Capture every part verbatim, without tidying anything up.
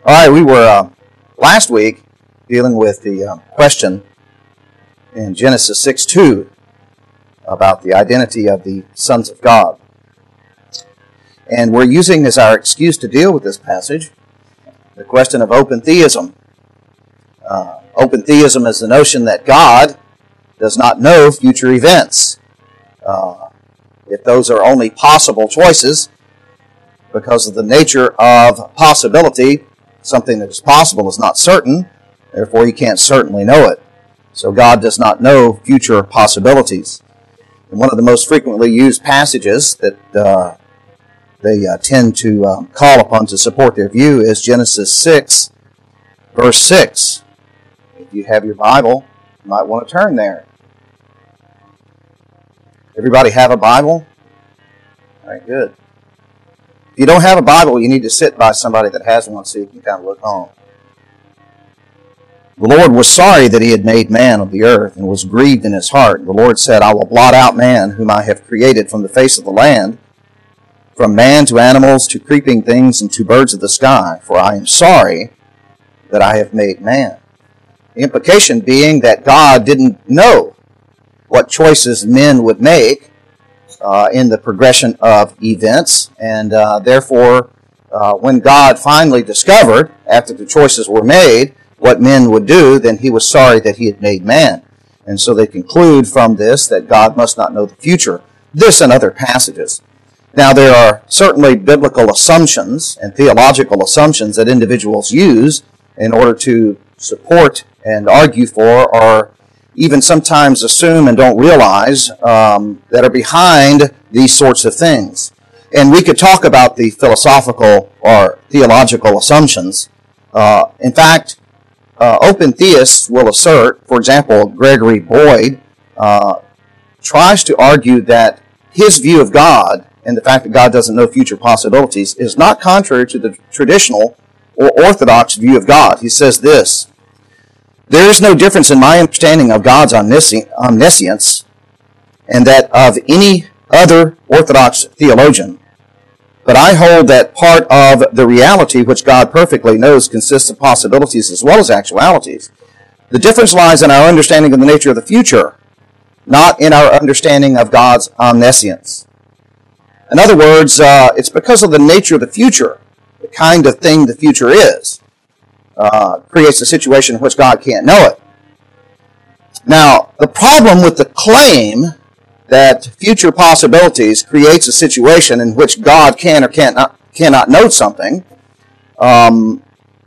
All right, we were uh, last week dealing with the uh, question in Genesis six two about the identity of the sons of God. And we're using as our excuse to deal with this passage the question of open theism. Uh, open theism is the notion that God does not know future events. Uh, if those are only possible choices, because of the nature of possibility, something that is possible is not certain, therefore you can't certainly know it. So God does not know future possibilities. And one of the most frequently used passages that uh, they uh, tend to um, call upon to support their view is Genesis six, verse six. If you have your Bible, you might want to turn there. Everybody have a Bible? All right, good. If you don't have a Bible, you need to sit by somebody that has one so you can kind of look home. The Lord was sorry that he had made man of the earth and was grieved in his heart. The Lord said, I will blot out man whom I have created from the face of the land, from man to animals to creeping things and to birds of the sky, for I am sorry that I have made man. The implication being that God didn't know what choices men would make Uh, in the progression of events, and uh, therefore, uh, when God finally discovered, after the choices were made, what men would do, then he was sorry that he had made man. And so they conclude from this that God must not know the future. This and other passages. Now, there are certainly biblical assumptions and theological assumptions that individuals use in order to support and argue for, or even sometimes assume and don't realize um, that are behind these sorts of things. And we could talk about the philosophical or theological assumptions. Uh, in fact, uh, open theists will assert, for example, Gregory Boyd uh, tries to argue that his view of God and the fact that God doesn't know future possibilities is not contrary to the traditional or orthodox view of God. He says this: there is no difference in my understanding of God's omniscience and that of any other Orthodox theologian. But I hold that part of the reality which God perfectly knows consists of possibilities as well as actualities. The difference lies in our understanding of the nature of the future, not in our understanding of God's omniscience. In other words, uh, it's because of the nature of the future, the kind of thing the future is, Uh, creates a situation in which God can't know it. Now, the problem with the claim that future possibilities creates a situation in which God can or can't not, cannot know something um,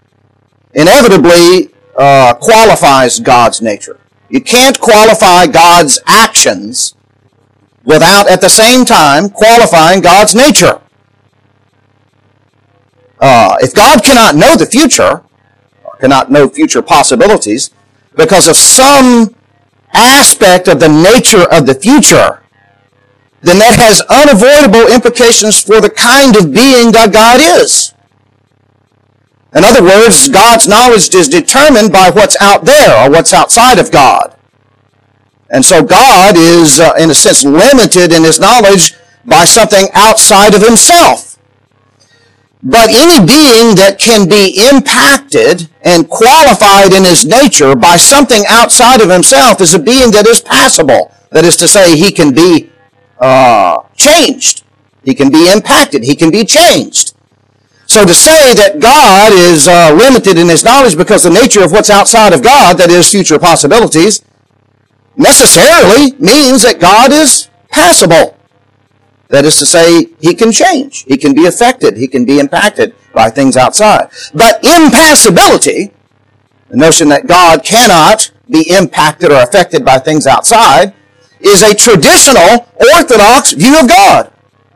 inevitably uh, qualifies God's nature. You can't qualify God's actions without at the same time qualifying God's nature. Uh, if God cannot know the future, cannot know future possibilities because of some aspect of the nature of the future, then that has unavoidable implications for the kind of being that God is. In other words, God's knowledge is determined by what's out there or what's outside of God. And so God is, uh, in a sense, limited in his knowledge by something outside of himself. But any being that can be impacted and qualified in his nature by something outside of himself is a being that is passible. That is to say, he can be uh, changed. He can be impacted. He can be changed. So to say that God is uh, limited in his knowledge because of the nature of what's outside of God, that is future possibilities, necessarily means that God is passible. That is to say, he can change. He can be affected. He can be impacted by things outside. But impassibility, the notion that God cannot be impacted or affected by things outside, is a traditional Orthodox view of God.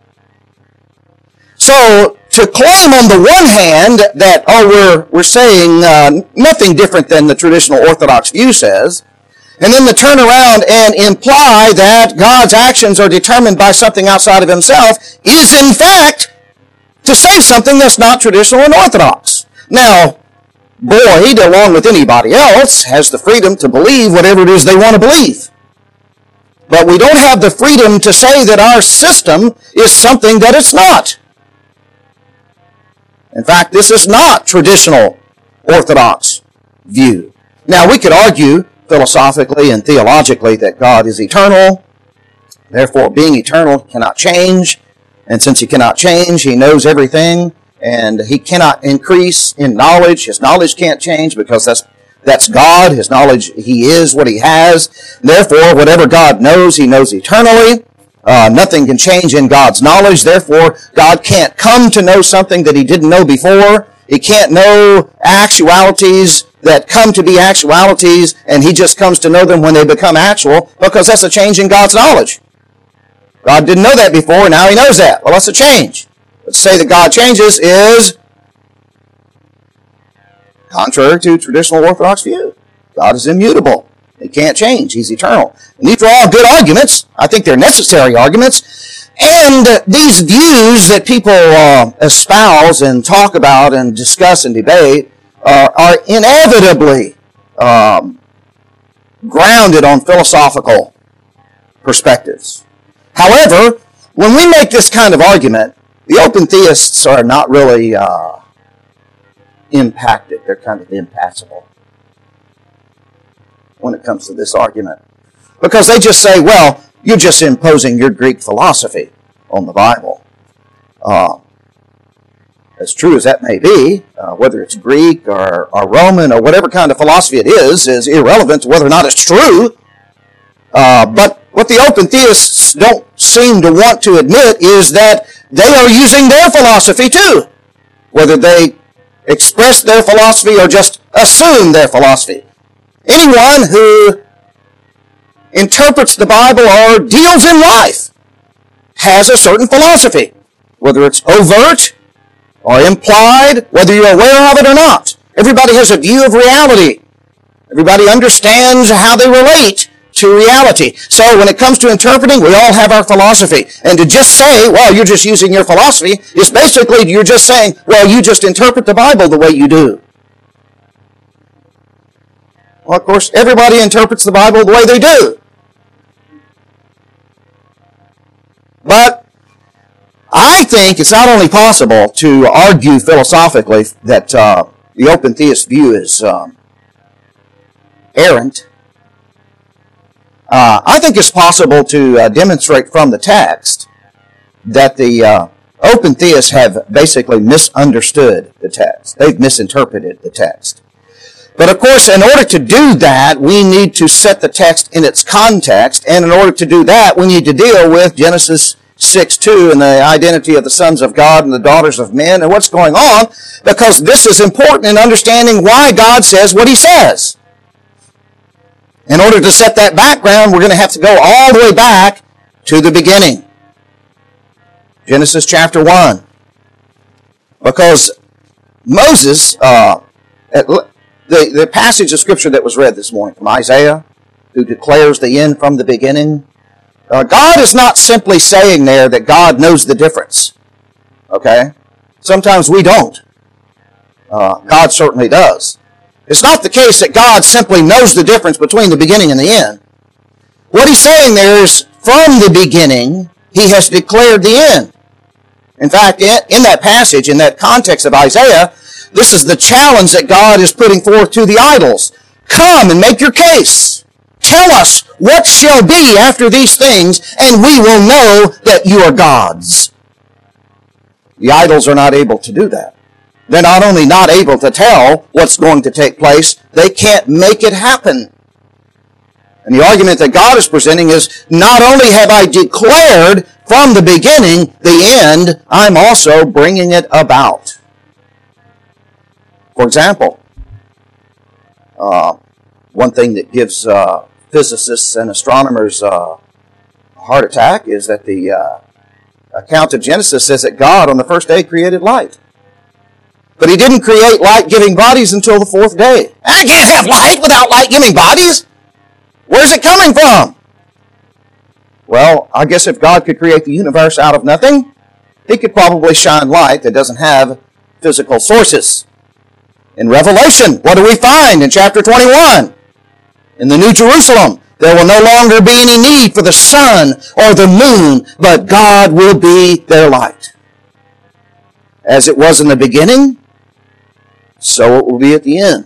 So, to claim on the one hand that, oh, we're, we're saying uh, nothing different than the traditional Orthodox view says, and then to turn around and imply that God's actions are determined by something outside of himself is, in fact, to say something that's not traditional and orthodox. Now, Boyd, along with anybody else, has the freedom to believe whatever it is they want to believe. But we don't have the freedom to say that our system is something that it's not. In fact, this is not traditional Orthodox view. Now, we could argue philosophically and theologically that God is eternal. Therefore, being eternal, cannot change. And since he cannot change, he knows everything. And he cannot increase in knowledge. His knowledge can't change because that's that's God. His knowledge, he is what he has. Therefore, whatever God knows, he knows eternally. Uh, nothing can change in God's knowledge. Therefore, God can't come to know something that he didn't know before. He can't know actualities that come to be actualities, and he just comes to know them when they become actual, because that's a change in God's knowledge. God didn't know that before, now he knows that. Well, that's a change. But to say that God changes is contrary to traditional Orthodox view. God is immutable. He can't change. He's eternal. And these are all good arguments. I think they're necessary arguments. And uh, these views that people uh, espouse and talk about and discuss and debate uh, are inevitably um, grounded on philosophical perspectives. However, when we make this kind of argument, the open theists are not really uh, impacted. They're kind of impassible when it comes to this argument. Because they just say, well, you're just imposing your Greek philosophy on the Bible. Uh, as true as that may be, uh, whether it's Greek or, or Roman or whatever kind of philosophy it is, is irrelevant to whether or not it's true. Uh, but what the open theists don't seem to want to admit is that they are using their philosophy too. Whether they express their philosophy or just assume their philosophy. Anyone who interprets the Bible or deals in life has a certain philosophy, whether it's overt or implied, whether you're aware of it or not. Everybody has a view of reality. Everybody understands how they relate to reality. So when it comes to interpreting, we all have our philosophy. And to just say, well, you're just using your philosophy, is basically you're just saying, well, you just interpret the Bible the way you do. Well, of course, everybody interprets the Bible the way they do. But I think it's not only possible to argue philosophically that uh, the open theist view is um, errant. Uh, I think it's possible to uh, demonstrate from the text that the uh, open theists have basically misunderstood the text. They've misinterpreted the text. But of course, in order to do that, we need to set the text in its context, and in order to do that, we need to deal with Genesis six two and the identity of the sons of God and the daughters of men and what's going on, because this is important in understanding why God says what he says. In order to set that background, we're going to have to go all the way back to the beginning. Genesis chapter one. Because Moses, uh, the, the passage of Scripture that was read this morning from Isaiah, who declares the end from the beginning, uh, God is not simply saying there that God knows the difference. Okay? Sometimes we don't. Uh, God certainly does. It's not the case that God simply knows the difference between the beginning and the end. What he's saying there is, from the beginning, he has declared the end. In fact, in that passage, in that context of Isaiah, this is the challenge that God is putting forth to the idols. Come and make your case. Tell us what shall be after these things, and we will know that you are gods. The idols are not able to do that. They're not only not able to tell what's going to take place, they can't make it happen. And the argument that God is presenting is, not only have I declared from the beginning the end, I'm also bringing it about. For example, uh, one thing that gives uh, physicists and astronomers uh, a heart attack is that the uh, account of Genesis says that God on the first day created light. But he didn't create light-giving bodies until the fourth day. I can't have light without light-giving bodies. Where's it coming from? Well, I guess if God could create the universe out of nothing, he could probably shine light that doesn't have physical sources. In Revelation, what do we find in chapter twenty-one? In the New Jerusalem, there will no longer be any need for the sun or the moon, but God will be their light. As it was in the beginning, so it will be at the end.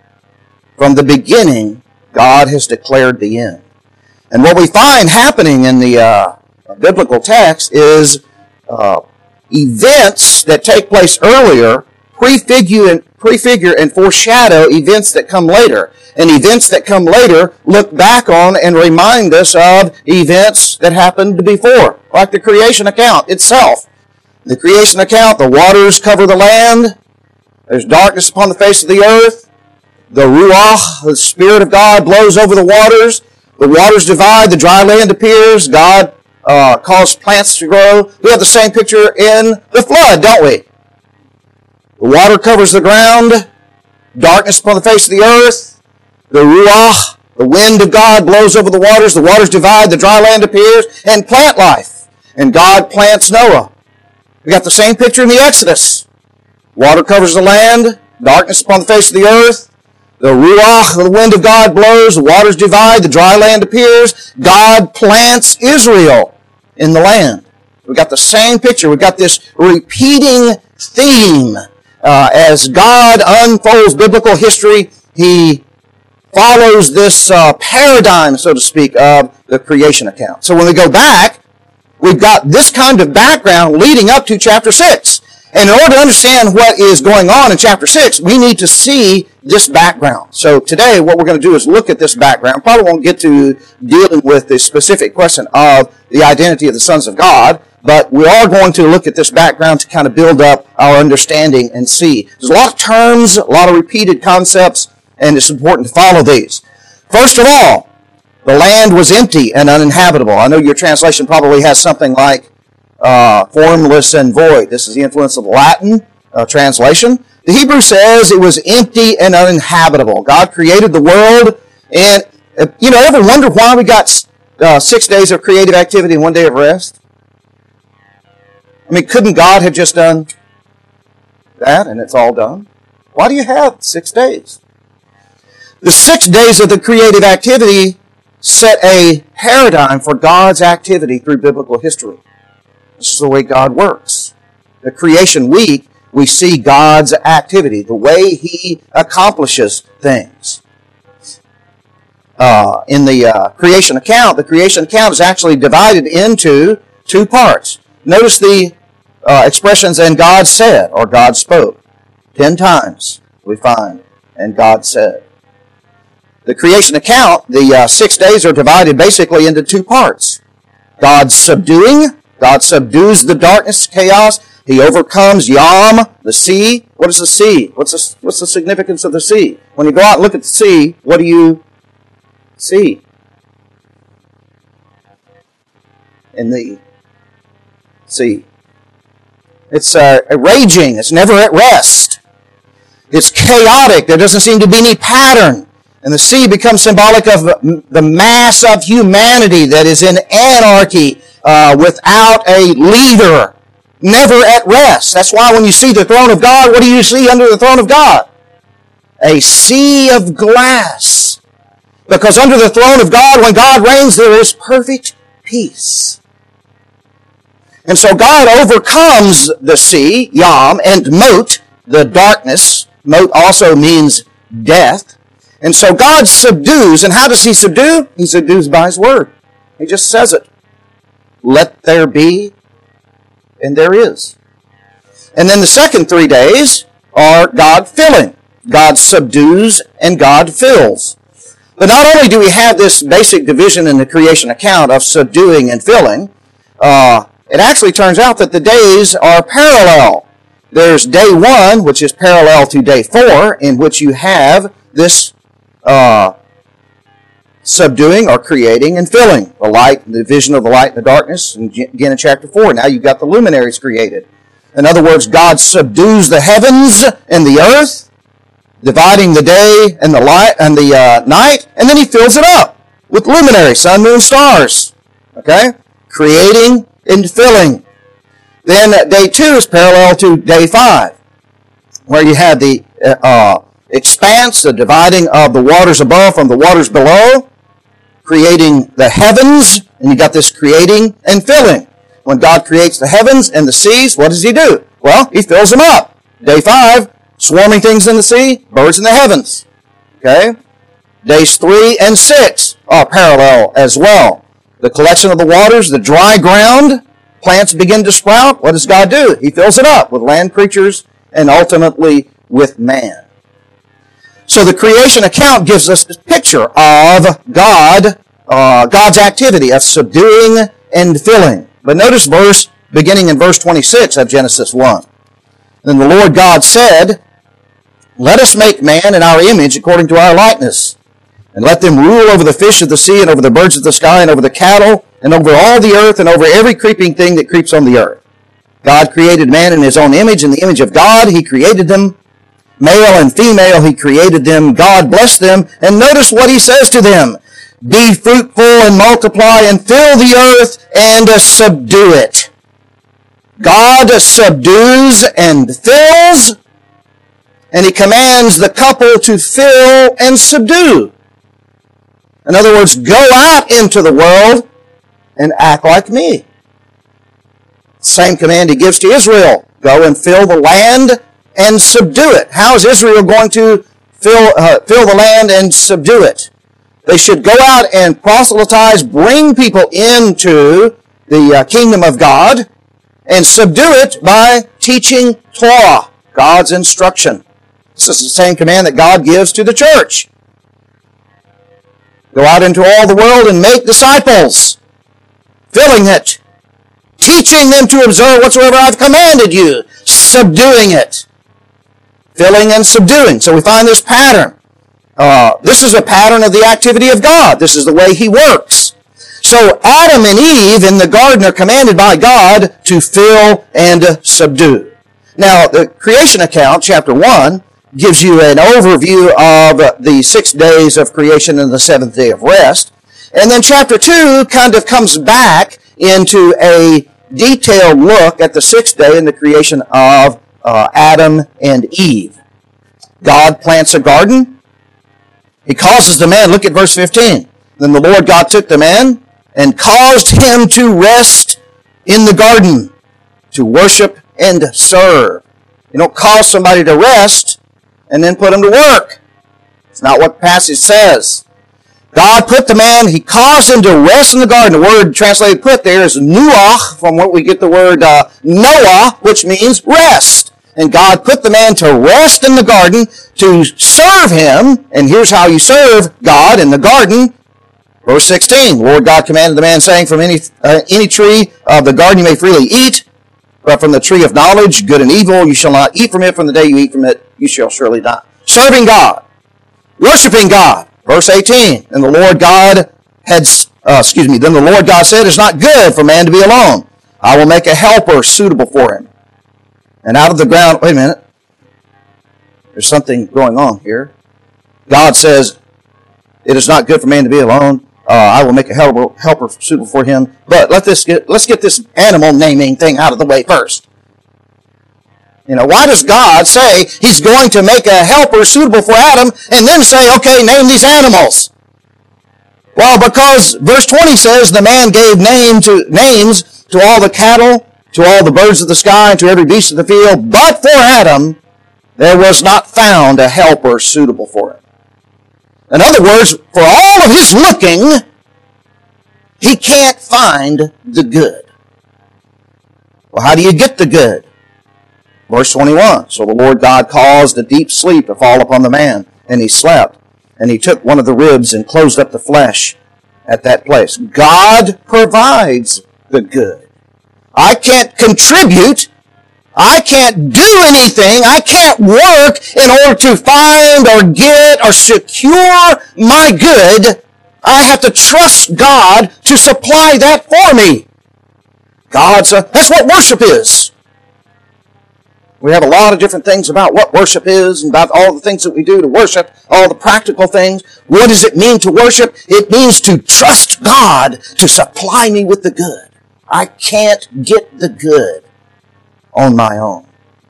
From the beginning, God has declared the end. And what we find happening in the uh, biblical text is uh, events that take place earlier prefigure and, prefigure and foreshadow events that come later. And events that come later look back on and remind us of events that happened before, like the creation account itself. The creation account, the waters cover the land. There's darkness upon the face of the earth. The Ruach, the Spirit of God, blows over the waters. The waters divide, the dry land appears. God uh, caused plants to grow. We have the same picture in the flood, don't we? The water covers the ground. Darkness upon the face of the earth. The Ruach, the wind of God, blows over the waters. The waters divide, the dry land appears, and plant life. And God plants Noah. We got the same picture in the Exodus. Water covers the land, darkness upon the face of the earth. The Ruach, the wind of God, blows, the waters divide, the dry land appears. God plants Israel in the land. We got the same picture. We've got this repeating theme. Uh, as God unfolds biblical history, He follows this uh, paradigm, so to speak, of the creation account. So when we go back, we've got this kind of background leading up to chapter six. And in order to understand what is going on in chapter six, we need to see this background. So today, what we're going to do is look at this background. Probably won't get to dealing with the specific question of the identity of the sons of God, but we are going to look at this background to kind of build up our understanding and see. There's a lot of terms, a lot of repeated concepts, and it's important to follow these. First of all, the land was empty and uninhabitable. I know your translation probably has something like uh, formless and void. This is the influence of the Latin uh, translation. The Hebrew says it was empty and uninhabitable. God created the world, and uh, you know, ever wonder why we got uh, six days of creative activity and one day of rest? I mean, couldn't God have just done that and it's all done? Why do you have six days? The six days of the creative activity set a paradigm for God's activity through biblical history. This is the way God works. The creation week, we see God's activity, the way He accomplishes things. Uh, in the uh, creation account, the creation account is actually divided into two parts. Notice the uh, expressions, and God said, or God spoke. Ten times we find, and God said. The creation account, the uh, six days are divided basically into two parts. God subduing, God subdues the darkness, chaos. He overcomes Yam, the sea. What is the sea? What's the, what's the significance of the sea? When you go out and look at the sea, what do you see? In the sea. It's uh, raging. It's never at rest. It's chaotic. There doesn't seem to be any pattern. And the sea becomes symbolic of the mass of humanity that is in anarchy uh, without a leader, never at rest. That's why when you see the throne of God, what do you see under the throne of God? A sea of glass. Because under the throne of God, when God reigns, there is perfect peace. And so God overcomes the sea, Yam, and Mot, the darkness. Mot also means death. And so God subdues. And how does He subdue? He subdues by His word. He just says it. Let there be, and there is. And then the second three days are God filling. God subdues and God fills. But not only do we have this basic division in the creation account of subduing and filling, uh, it actually turns out that the days are parallel. There's day one, which is parallel to day four, in which you have this uh, subduing or creating and filling. The light, the division of the light and the darkness, and again in chapter four. Now you've got the luminaries created. In other words, God subdues the heavens and the earth, dividing the day and the light and the uh, night, and then He fills it up with luminaries, sun, moon, stars. Okay? Creating and filling. Then day two is parallel to day five, where you have the uh, expanse, the dividing of the waters above from the waters below, creating the heavens, and you got this creating and filling. When God creates the heavens and the seas, what does He do? Well, he fills them up. Day five, swarming things in the sea, birds in the heavens. Okay? Days three and six are parallel as well. The collection of the waters, the dry ground, plants begin to sprout. What does God do? He fills it up with land creatures and ultimately with man. So the creation account gives us this picture of God, uh, God's activity of subduing and filling. But notice verse, beginning in verse twenty-six of Genesis one. Then the Lord God said, "Let us make man in our image according to our likeness, and let them rule over the fish of the sea, and over the birds of the sky, and over the cattle, and over all the earth, and over every creeping thing that creeps on the earth." God created man in his own image. In the image of God, he created them. Male and female, he created them. God blessed them. And notice what he says to them. "Be fruitful and multiply and fill the earth and subdue it." God subdues and fills, and he commands the couple to fill and subdue. In other words, go out into the world and act like me. Same command he gives to Israel. Go and fill the land and subdue it. How is Israel going to fill, uh, fill the land and subdue it? They should go out and proselytize, bring people into the uh, kingdom of God, and subdue it by teaching Torah, God's instruction. This is the same command that God gives to the church. Go out into all the world and make disciples, filling it, teaching them to observe whatsoever I've commanded you, subduing it, filling and subduing. So we find this pattern. Uh, this is a pattern of the activity of God. This is the way he works. So Adam and Eve in the garden are commanded by God to fill and subdue. Now, the creation account, chapter one, gives you an overview of the six days of creation and the seventh day of rest. And then chapter two kind of comes back into a detailed look at the sixth day in the creation of uh, Adam and Eve. God plants a garden. He causes the man, look at verse fifteen. Then the Lord God took the man and caused him to rest in the garden, to worship and serve. You don't cause somebody to rest and then put him to work. It's not what the passage says. God put the man, he caused him to rest in the garden. The word translated put there is nuach, from what we get the word uh, Noah, which means rest. And God put the man to rest in the garden to serve him. And here's how you serve God in the garden. Verse sixteen, the Lord God commanded the man, saying, "From any uh, any tree of the garden you may freely eat, but from the tree of knowledge, good and evil, you shall not eat from it. From the day you eat from it, you shall surely die." Serving God, worshiping God. Verse eighteen, and the Lord God had, uh, excuse me, then the Lord God said, "It's not good for man to be alone. I will make a helper suitable for him." And out of the ground, wait a minute, there's something going on here. God says, it is not good for man to be alone. Uh, I will make a helper, helper suitable for him. But let this get, let's get this animal naming thing out of the way first. You know, why does God say he's going to make a helper suitable for Adam and then say, okay, name these animals? Well, because verse twenty says the man gave name to names to all the cattle, to all the birds of the sky, and to every beast of the field. But for Adam, there was not found a helper suitable for him. In other words, for all of his looking, he can't find the good. Well, how do you get the good? Verse twenty-one, so the Lord God caused a deep sleep to fall upon the man, and he slept. And he took one of the ribs and closed up the flesh at that place. God provides the good. I can't contribute. I can't do anything. I can't work in order to find or get or secure my good. I have to trust God to supply that for me. God's a, that's what worship is. We have a lot of different things about what worship is and about all the things that we do to worship, all the practical things. What does it mean to worship? It means to trust God to supply me with the good. I can't get the good on my own.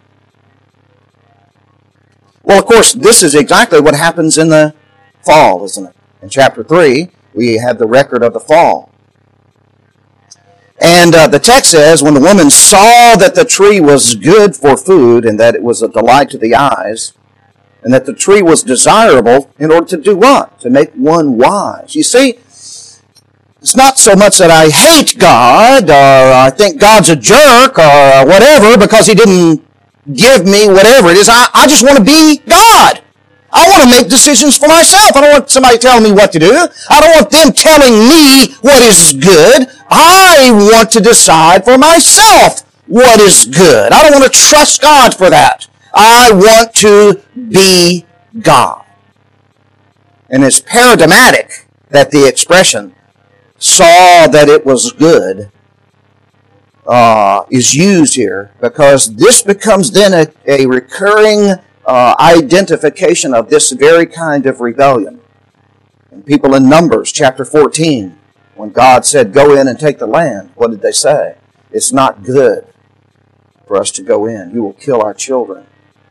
Well, of course, this is exactly what happens in the fall, isn't it? In chapter three, we have the record of the fall. And uh, the text says, when the woman saw that the tree was good for food and that it was a delight to the eyes, and that the tree was desirable in order to do what? To make one wise. You see, it's not so much that I hate God, or I think God's a jerk, or whatever, because He didn't give me whatever it is. I, I just want to be God. I want to make decisions for myself. I don't want somebody telling me what to do. I don't want them telling me what is good. I want to decide for myself what is good. I don't want to trust God for that. I want to be God. And it's paradigmatic that the expression saw that it was good uh, is used here, because this becomes then a, a recurring uh, identification of this very kind of rebellion. And people in Numbers chapter fourteen, when God said, go in and take the land, what did they say? It's not good for us to go in. You will kill our children.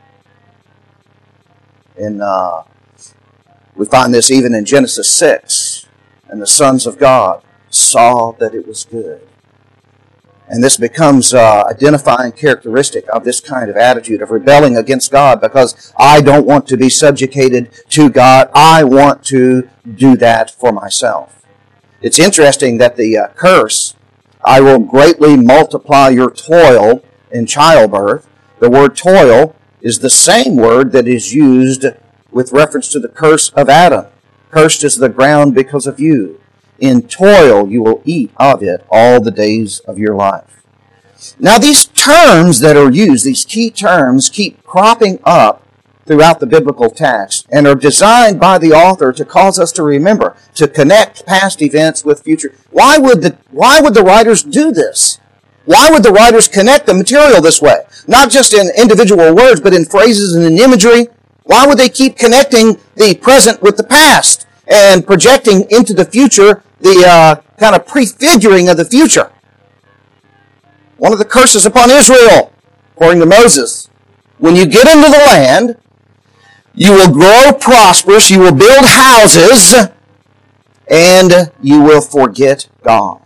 And uh, we find this even in Genesis six. And the sons of God saw that it was good. And this becomes uh, identifying characteristic of this kind of attitude of rebelling against God, because I don't want to be subjugated to God. I want to do that for myself. It's interesting that the uh, curse, I will greatly multiply your toil in childbirth. The word toil is the same word that is used with reference to the curse of Adam. Cursed is the ground because of you. In toil you will eat of it all the days of your life. Now these terms that are used, these key terms, keep cropping up throughout the biblical text and are designed by the author to cause us to remember, to connect past events with future. Why would the, why would the writers do this? Why would the writers connect the material this way? Not just in individual words, but in phrases and in imagery. Why would they keep connecting the present with the past and projecting into the future the uh, kind of prefiguring of the future? One of the curses upon Israel, according to Moses, when you get into the land, you will grow prosperous, you will build houses, and you will forget God.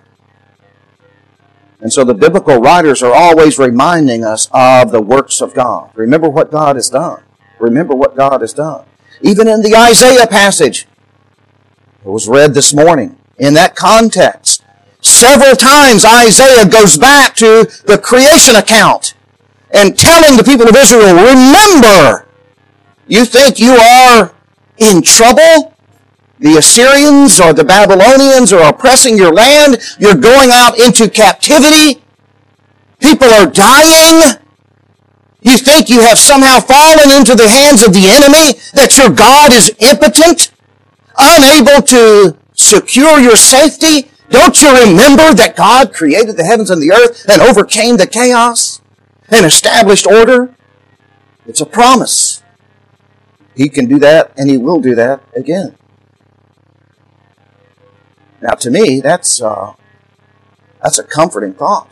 And so the biblical writers are always reminding us of the works of God. Remember what God has done. Remember what God has done. Even in the Isaiah passage, it was read this morning, in that context, several times Isaiah goes back to the creation account and telling the people of Israel, remember, you think you are in trouble? The Assyrians or the Babylonians are oppressing your land. You're going out into captivity. People are dying. You think you have somehow fallen into the hands of the enemy, that your God is impotent, unable to secure your safety? Don't you remember that God created the heavens and the earth and overcame the chaos and established order? It's a promise. He can do that, and He will do that again. Now, to me, that's uh, that's a comforting thought.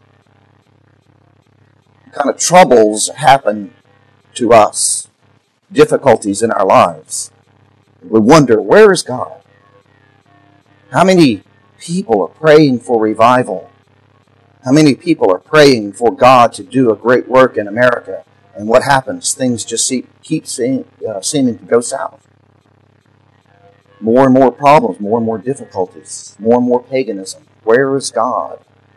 What kind of troubles happen to us, difficulties in our lives. We wonder, where is God? How many people are praying for revival? How many people are praying for God to do a great work in America? And what happens? Things just see, keep seem, uh, seeming to go south. More and more problems, more and more difficulties, more and more paganism. Where is God?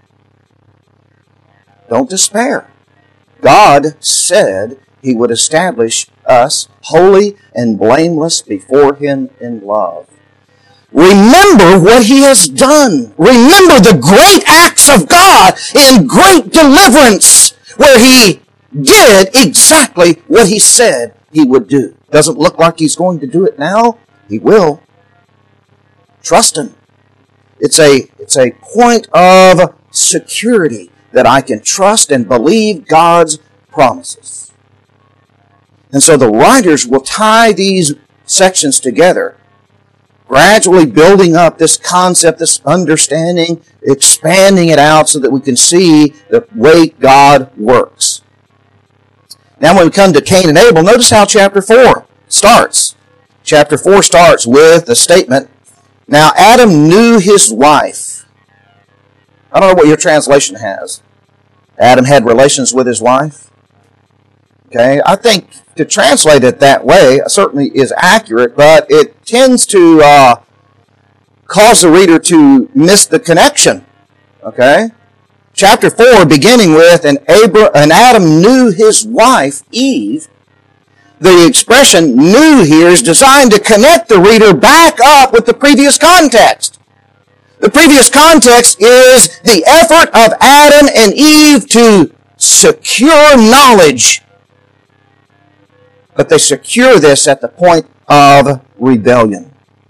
Don't despair. God said He would establish us holy and blameless before Him in love. Remember what He has done. Remember the great acts of God in great deliverance, where He did exactly what He said He would do. Doesn't look like He's going to do it now. He will. Trust Him. It's a, it's a point of security that I can trust and believe God's promises. And so the writers will tie these sections together, gradually building up this concept, this understanding, expanding it out so that we can see the way God works. Now when we come to Cain and Abel, notice how chapter four starts. Chapter four starts with the statement, now Adam knew his wife. I don't know what your translation has. Adam had relations with his wife. Okay, I think to translate it that way certainly is accurate, but it tends to uh, cause the reader to miss the connection. Okay? Chapter four, beginning with, and, Abra- and Adam knew his wife, Eve. The expression knew here is designed to connect the reader back up with the previous context. The previous context is the effort of Adam and Eve to secure knowledge. But they secure this at the point of rebellion.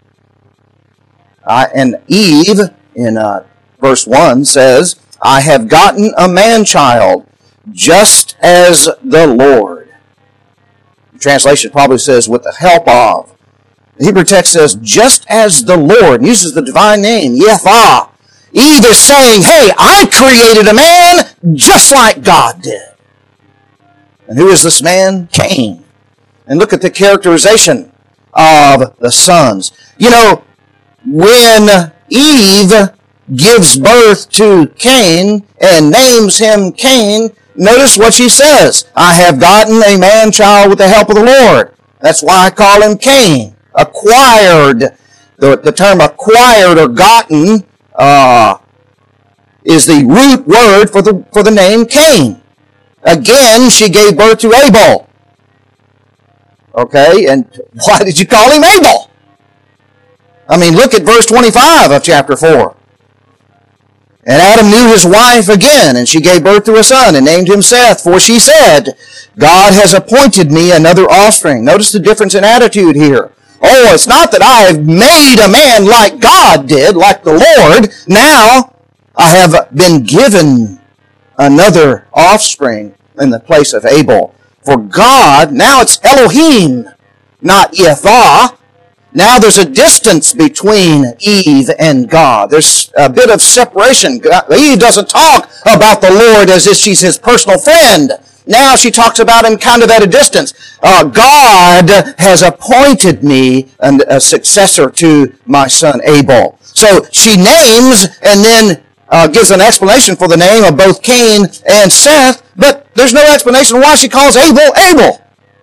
Uh, and Eve, in uh, verse one, says, I have gotten a man-child, just as the Lord. The translation probably says, with the help of. The Hebrew text says, just as the Lord, and uses the divine name, Yephah. Eve is saying, hey, I created a man just like God did. And who is this man? Cain. And look at the characterization of the sons. You know, when Eve gives birth to Cain and names him Cain, notice what she says. I have gotten a man-child with the help of the Lord. That's why I call him Cain. Acquired. The, the term acquired or gotten uh, is the root word for the, for the name Cain. Again, she gave birth to Abel. Okay, and why did you call him Abel? I mean, look at verse twenty-five of chapter four. And Adam knew his wife again, and she gave birth to a son, and named him Seth, for she said, God has appointed me another offspring. Notice the difference in attitude here. Oh, it's not that I have made a man like God did, like the Lord. Now, I have been given another offspring in the place of Abel. For God, now it's Elohim, not Yephah. Now there's a distance between Eve and God. There's a bit of separation. Eve doesn't talk about the Lord as if she's his personal friend. Now she talks about him kind of at a distance. Uh, God has appointed me a successor to my son Abel. So she names and then uh, gives an explanation for the name of both Cain and Seth, but there's no explanation why she calls Abel Abel.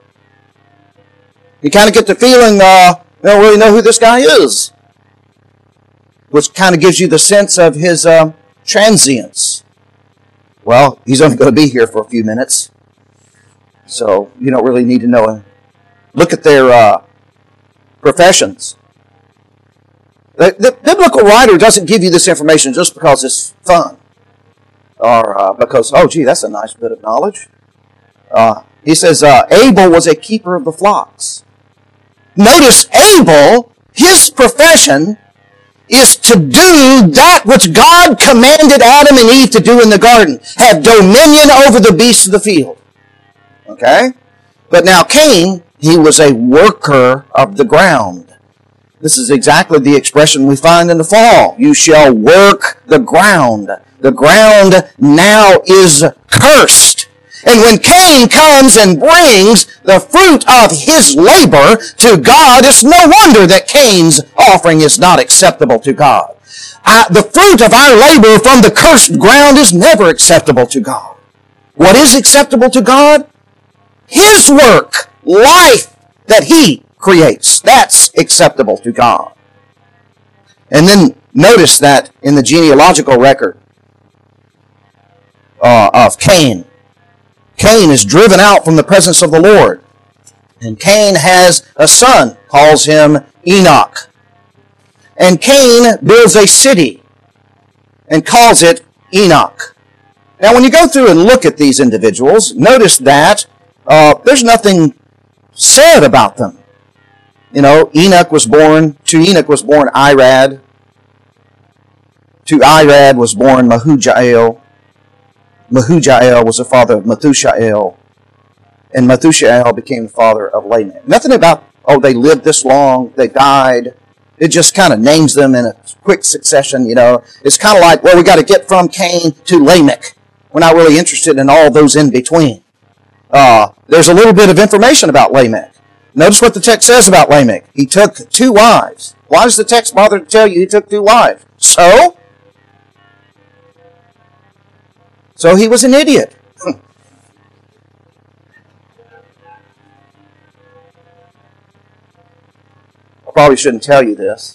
You kind of get the feeling, uh, you don't really know who this guy is. Which kind of gives you the sense of his uh, transience. Well, he's only going to be here for a few minutes. So you don't really need to know him. Look at their uh, professions. The, the biblical writer doesn't give you this information just because it's fun. Or uh, because, oh, gee, that's a nice bit of knowledge. Uh, he says, uh, Abel was a keeper of the flocks. Notice Abel, his profession is to do that which God commanded Adam and Eve to do in the garden. Have dominion over the beasts of the field. Okay? But now Cain, he was a worker of the ground. This is exactly the expression we find in the fall. You shall work the ground. The ground now is cursed. And when Cain comes and brings the fruit of his labor to God, it's no wonder that Cain's offering is not acceptable to God. Uh, the fruit of our labor from the cursed ground is never acceptable to God. What is acceptable to God? His work, life that he creates. That's acceptable to God. And then notice that in the genealogical record uh, of Cain, Cain is driven out from the presence of the Lord. And Cain has a son, calls him Enoch. And Cain builds a city and calls it Enoch. Now when you go through and look at these individuals, notice that uh, there's nothing said about them. You know, Enoch was born, to Enoch was born Irad. To Irad was born Mehujael. Mehujael was the father of Methushael. And Methushael became the father of Lamech. Nothing about, oh, they lived this long, they died. It just kind of names them in a quick succession, you know. It's kind of like, well, we got to get from Cain to Lamech. We're not really interested in all those in between. Uh, there's a little bit of information about Lamech. Notice what the text says about Lamech. He took two wives. Why does the text bother to tell you he took two wives? So, So he was an idiot. I probably shouldn't tell you this,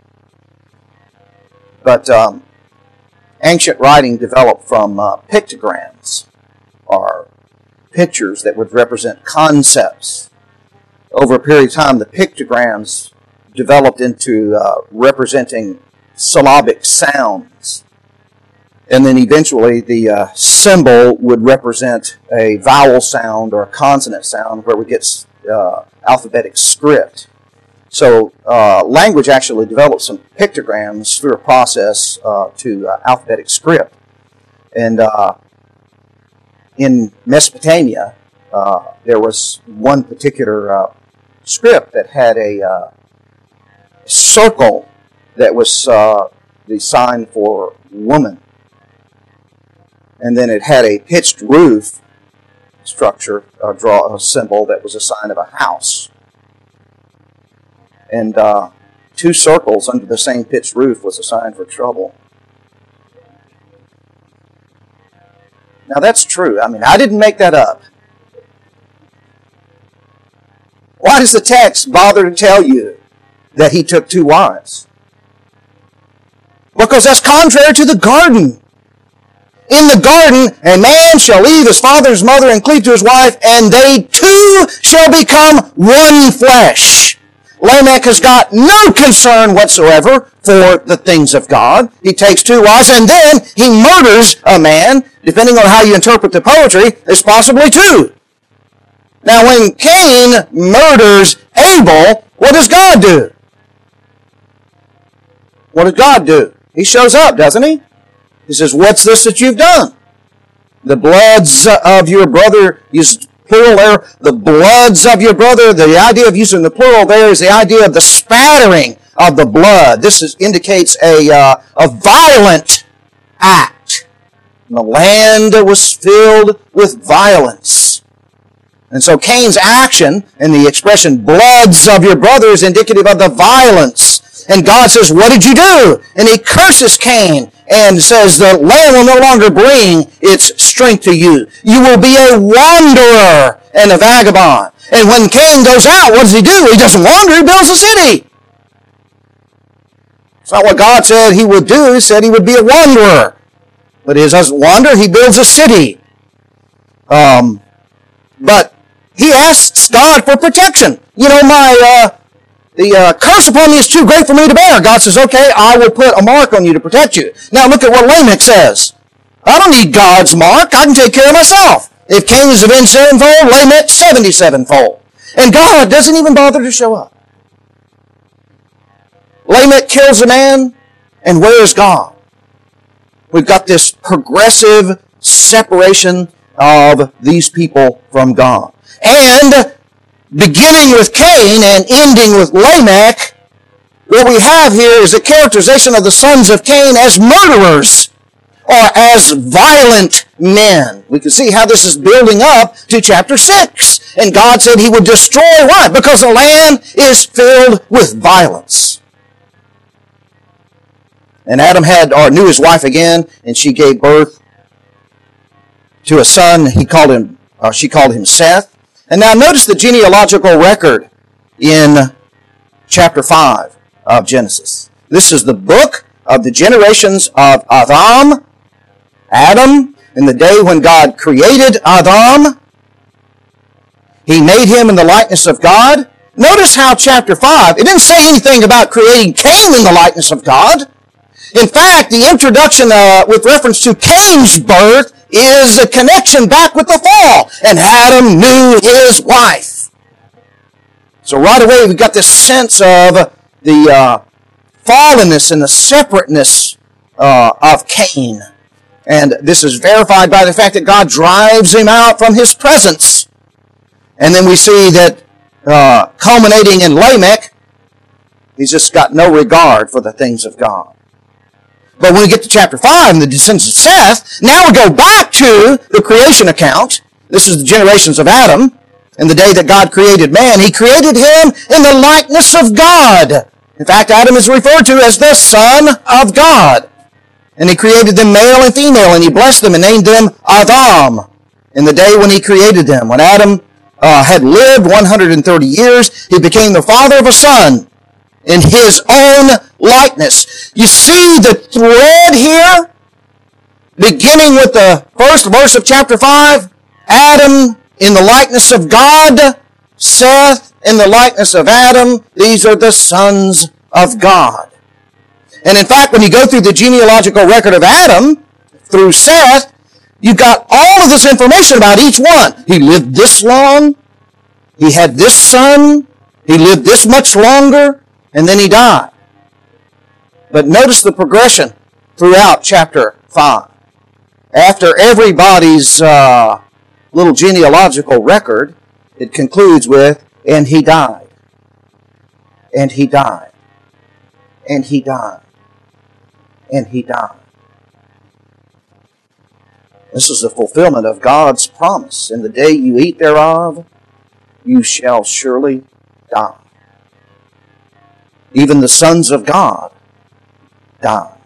but um, ancient writing developed from uh, pictograms, or pictures that would represent concepts. Over a period of time, the pictograms developed into uh, representing syllabic sounds. And then eventually the uh, symbol would represent a vowel sound or a consonant sound where we get uh, alphabetic script. So uh, language actually developed some pictograms through a process uh, to uh, alphabetic script. And uh, in Mesopotamia, uh, there was one particular uh, script that had a uh, circle that was uh, the sign for woman. And then it had a pitched roof structure, uh, draw a symbol that was a sign of a house. And uh, two circles under the same pitched roof was a sign for trouble. Now that's true. I mean, I didn't make that up. Why does the text bother to tell you that he took two wives? Because that's contrary to the garden. In the garden, a man shall leave his father and his mother and cleave to his wife, and they two shall become one flesh. Lamech has got no concern whatsoever for the things of God. He takes two wives, and then he murders a man. Depending on how you interpret the poetry, there's possibly two. Now, when Cain murders Abel, what does God do? What does God do? He shows up, doesn't he? He says, what's this that you've done? The bloods of your brother, use plural there, the bloods of your brother. The idea of using the plural there is the idea of the spattering of the blood. This is, indicates a, uh, a violent act. And the land was filled with violence. And so Cain's action and the expression bloods of your brother is indicative of the violence. And God says, what did you do? And he curses Cain and says, the land will no longer bring its strength to you. You will be a wanderer and a vagabond. And when Cain goes out, what does he do? He doesn't wander, he builds a city. It's not what God said he would do. He said he would be a wanderer. But he doesn't wander, he builds a city. Um, but he asks God for protection. You know, my... Uh, The uh, curse upon me is too great for me to bear. God says, okay, I will put a mark on you to protect you. Now look at what Lamech says. I don't need God's mark. I can take care of myself. If Cain is avenged sevenfold, Lamech seventy-sevenfold. And God doesn't even bother to show up. Lamech kills a man, and where is God? We've got this progressive separation of these people from God. And beginning with Cain and ending with Lamech, what we have here is a characterization of the sons of Cain as murderers or as violent men. We can see how this is building up to chapter six. And God said he would destroy what? Because the land is filled with violence. And Adam had, or knew his wife again, and she gave birth to a son. He called him, or she called him Seth. And now notice the genealogical record in chapter five of Genesis. This is the book of the generations of Adam, Adam, in the day when God created Adam. He made him in the likeness of God. Notice how chapter five, it didn't say anything about creating Cain in the likeness of God. In fact, the introduction uh, with reference to Cain's birth is a connection back with the fall. And Adam knew his wife. So right away we've got this sense of the uh, fallenness and the separateness uh, of Cain. And this is verified by the fact that God drives him out from his presence. And then we see that uh, culminating in Lamech, he's just got no regard for the things of God. But when we get to chapter five and the descendants of Seth, now we go back to the creation account. This is the generations of Adam. And the day that God created man, he created him in the likeness of God. In fact, Adam is referred to as the Son of God. And he created them male and female, and he blessed them and named them Adam in the day when he created them. When Adam uh, had lived one hundred thirty years, he became the father of a son in his own likeness. You see the thread here? Beginning with the first verse of chapter five, Adam in the likeness of God, Seth in the likeness of Adam. These are the sons of God. And in fact, when you go through the genealogical record of Adam, through Seth, you've got all of this information about each one. He lived this long, he had this son, he lived this much longer, and then he died. But notice the progression throughout chapter five. After everybody's uh, little genealogical record, it concludes with, and he died, and he died, and he died. And he died. This is the fulfillment of God's promise. In the day you eat thereof, you shall surely die. Even the sons of God die.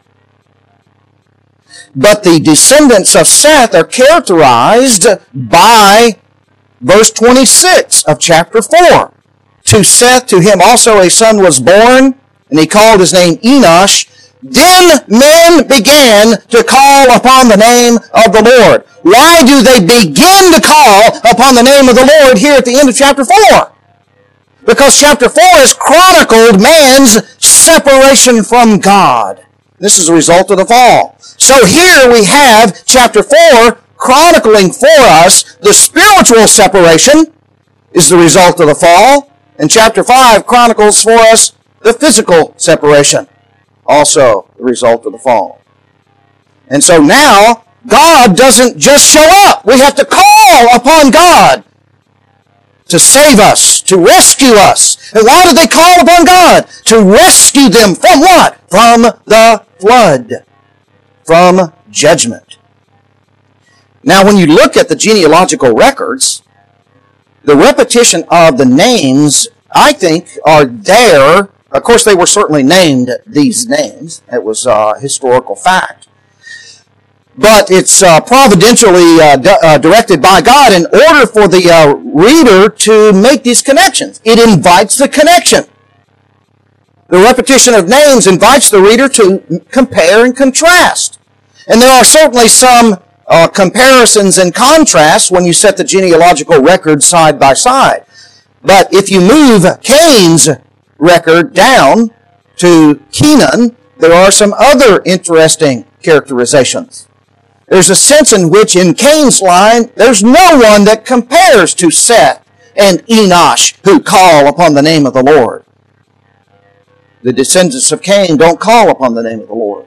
But the descendants of Seth are characterized by verse twenty-six of chapter four. To Seth, to him also a son was born, and he called his name Enosh. Then men began to call upon the name of the Lord. Why do they begin to call upon the name of the Lord here at the end of chapter four? Because chapter four has chronicled man's separation from God. This is a result of the fall. So here we have chapter four chronicling for us the spiritual separation is the result of the fall, and chapter five chronicles for us the physical separation, also the result of the fall. And so now, God doesn't just show up. We have to call upon God to save us, to rescue us. And why did they call upon God? To rescue them from what? From the flood. From judgment. Now, when you look at the genealogical records, the repetition of the names, I think, are there. Of course, they were certainly named these names. It was a historical fact. But it's uh, providentially uh, d- uh, directed by God in order for the uh, reader to make these connections. It invites the connection. The repetition of names invites the reader to compare and contrast. And there are certainly some uh, comparisons and contrasts when you set the genealogical records side by side. But if you move Cain's record down to Kenan, there are some other interesting characterizations. There's a sense in which in Cain's line, there's no one that compares to Seth and Enosh who call upon the name of the Lord. The descendants of Cain don't call upon the name of the Lord.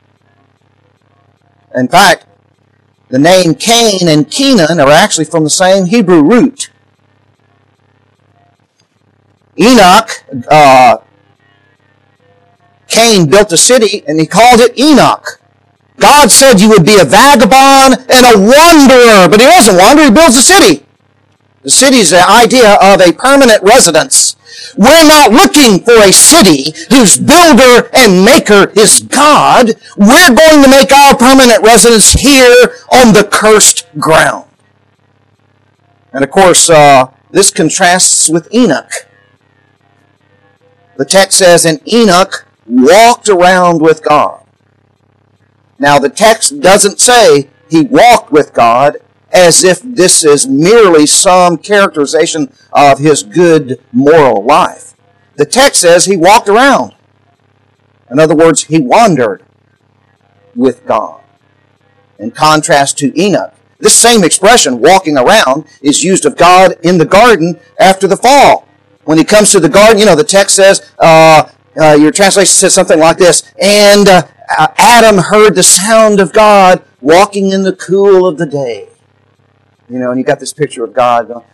In fact, the name Cain and Kenan are actually from the same Hebrew root. Enoch, uh, Cain built a city and he called it Enoch. God said you would be a vagabond and a wanderer, but he doesn't wander, he builds a city. The city is the idea of a permanent residence. We're not looking for a city whose builder and maker is God. We're going to make our permanent residence here on the cursed ground. And of course, uh, this contrasts with Enoch. The text says, and Enoch walked around with God. Now, the text doesn't say he walked with God as if this is merely some characterization of his good moral life. The text says he walked around. In other words, he wandered with God. In contrast to Enoch, this same expression, walking around, is used of God in the garden after the fall. When he comes to the garden, you know, the text says, uh, uh, your translation says something like this, and uh, Adam heard the sound of God walking in the cool of the day. You know, and you got this picture of God going,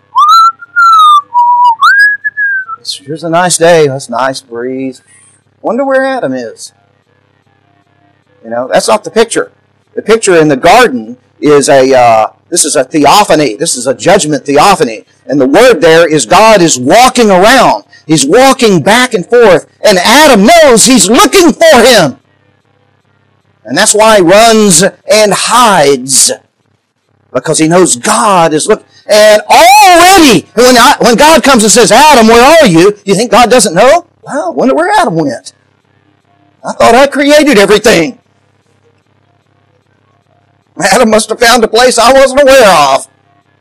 here's a nice day, that's a nice breeze. Wonder where Adam is. You know, that's not the picture. The picture in the garden is a, uh, this is a theophany. This is a judgment theophany. And the word there is God is walking around. He's walking back and forth. And Adam knows he's looking for him. And that's why he runs and hides. Because he knows God is looking. And already, when, I, when God comes and says, Adam, where are you? You think God doesn't know? Wow, wonder where Adam went. I thought I created everything. Adam must have found a place I wasn't aware of.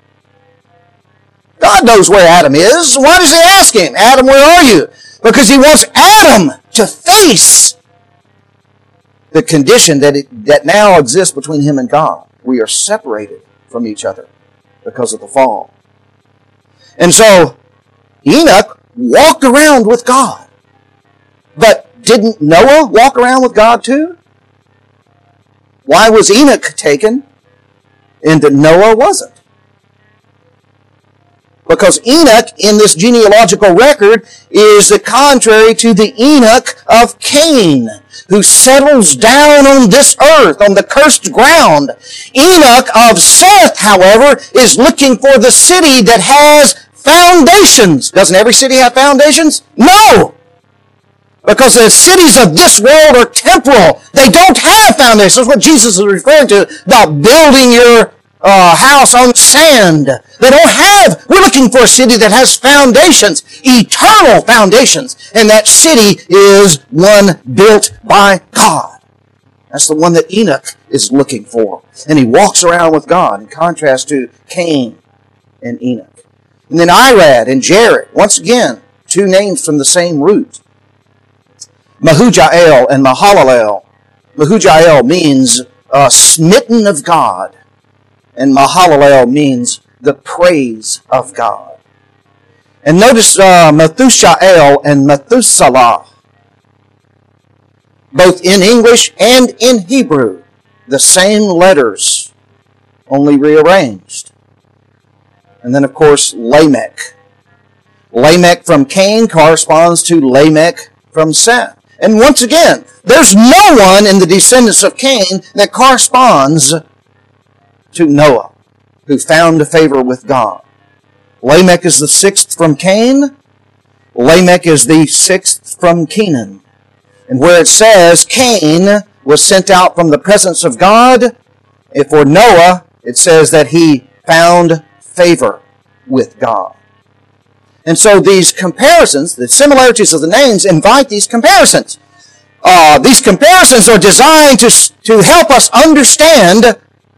God knows where Adam is. Why does he ask him, Adam, where are you? Because he wants Adam to face the condition that, it, that now exists between him and God. We are separated from each other because of the fall. And so Enoch walked around with God. But didn't Noah walk around with God too? Why was Enoch taken and that Noah wasn't? Because Enoch in this genealogical record is the contrary to the Enoch of Cain, who settles down on this earth, on the cursed ground. Enoch of Seth, however, is looking for the city that has foundations. Doesn't every city have foundations? No! Because the cities of this world are temporal. They don't have foundations. That's what Jesus is referring to about building your uh, house on sand. They don't have, we're looking for a city that has foundations, eternal foundations. And that city is one built by God. That's the one that Enoch is looking for. And he walks around with God in contrast to Cain and Enoch. And then Irad and Jared, once again, two names from the same root. Mahujael and Mahalalel. Mahujael means uh, smitten of God. And Mahalalel means the praise of God. And notice uh, Methushael and Methuselah. Both in English and in Hebrew. The same letters, only rearranged. And then, of course, Lamech. Lamech from Cain corresponds to Lamech from Seth. And once again, there's no one in the descendants of Cain that corresponds to Noah, who found favor with God. Lamech is the sixth from Cain. Lamech is the sixth from Kenan. And where it says Cain was sent out from the presence of God, for Noah, it says that he found favor with God. And so these comparisons, the similarities of the names, invite these comparisons. Uh, these comparisons are designed to, to help us understand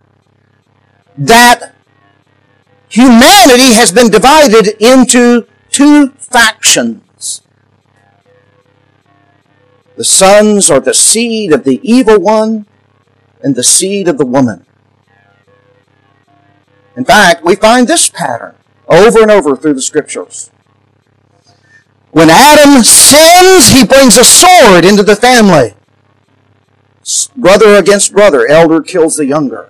that humanity has been divided into two factions. The sons are the seed of the evil one and the seed of the woman. In fact, we find this pattern over and over through the Scriptures. When Adam sins, he brings a sword into the family. Brother against brother, elder kills the younger.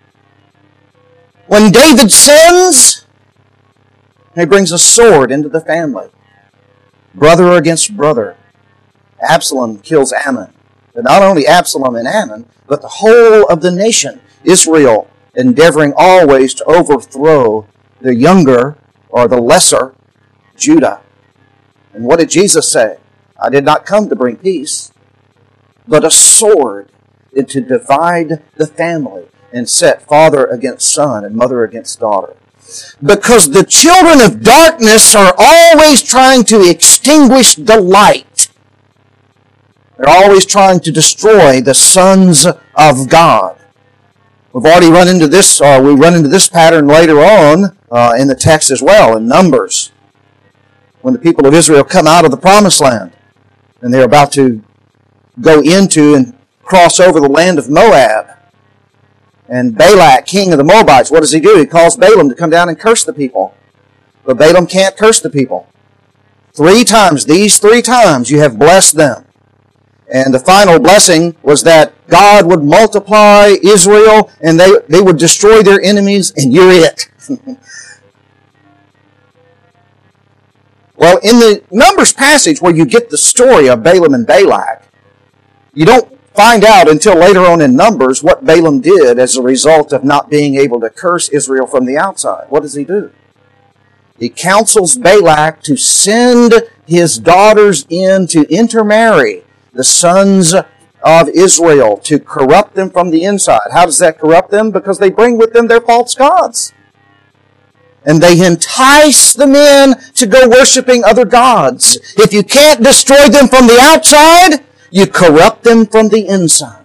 When David sins, he brings a sword into the family. Brother against brother. Absalom kills Ammon. But not only Absalom and Ammon, but the whole of the nation, Israel, endeavoring always to overthrow the younger or the lesser Judah. And what did Jesus say? I did not come to bring peace, but a sword, and to divide the family and set father against son and mother against daughter. Because the children of darkness are always trying to extinguish the light. They're always trying to destroy the sons of God. We've already run into this, uh, we run into this pattern later on uh, in the text as well, in Numbers. When the people of Israel come out of the promised land and they're about to go into and cross over the land of Moab. And Balak, king of the Moabites, what does he do? He calls Balaam to come down and curse the people. But Balaam can't curse the people. Three times, these three times, you have blessed them. And the final blessing was that God would multiply Israel and they, they would destroy their enemies, and you're it. Well, in the Numbers passage where you get the story of Balaam and Balak, you don't find out until later on in Numbers what Balaam did as a result of not being able to curse Israel from the outside. What does he do? He counsels Balak to send his daughters in to intermarry the sons of Israel to corrupt them from the inside. How does that corrupt them? Because they bring with them their false gods. And they entice the men to go worshiping other gods. If you can't destroy them from the outside, you corrupt them from the inside.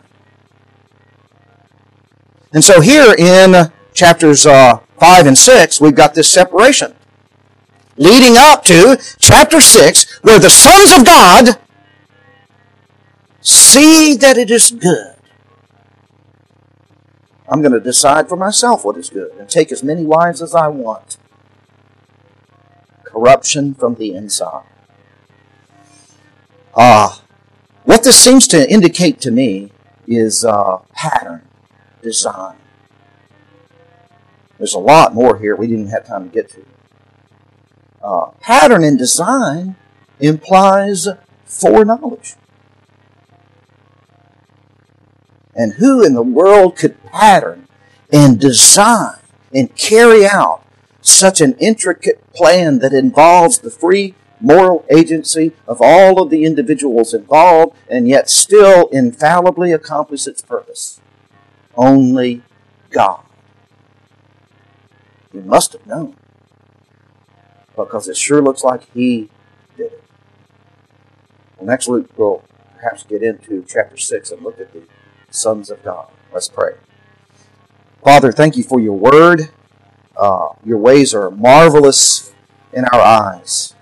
And so here in chapters uh, five and six, we've got this separation. Leading up to chapter six, where the sons of God see that it is good. I'm going to decide for myself what is good and take as many wives as I want. Corruption from the inside. Ah, uh, what this seems to indicate to me is uh, pattern, design. There's a lot more here we didn't have time to get to. Uh, pattern and design implies foreknowledge. And who in the world could pattern and design and carry out such an intricate plan that involves the free moral agency of all of the individuals involved and yet still infallibly accomplish its purpose? Only God. He must have known, because it sure looks like He did it. Well, next week we'll perhaps get into chapter six and look at the sons of God. Let's pray. Father, thank you for your word. Uh, your ways are marvelous in our eyes.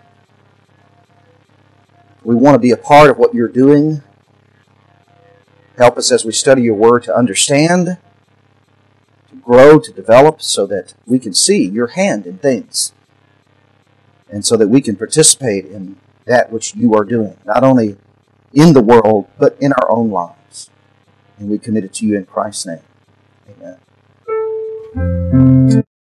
We want to be a part of what you're doing. Help us as we study your word to understand, to grow, to develop, so that we can see your hand in things, and so that we can participate in that which you are doing, not only in the world, but in our own lives. And we commit it to you in Christ's name. Amen.